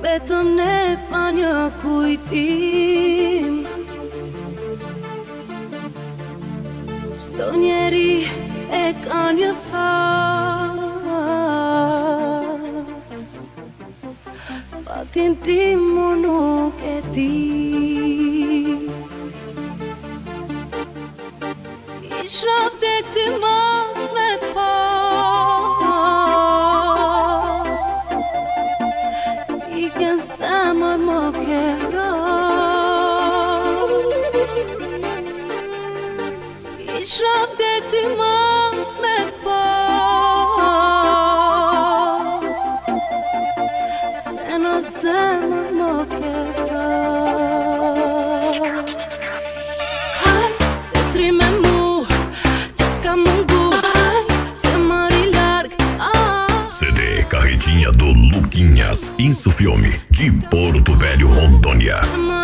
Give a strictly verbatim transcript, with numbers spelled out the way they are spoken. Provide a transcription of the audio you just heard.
Vetëm ne pa një kujtim. Çdo njeri e ka një fat, fatin tim mu nuk e di. Isha vdek ty mos me t'pa, i ken zemër më ke vra. Isha vdek ty mos me t'pa, se në zemër më ke vra. Haj, se s'ri me mu, që t'ka mungu, haj, pse më ri larg, ah. C D Carretinha do Luquinhas, Isso Filme, de Porto Velho, Rondônia.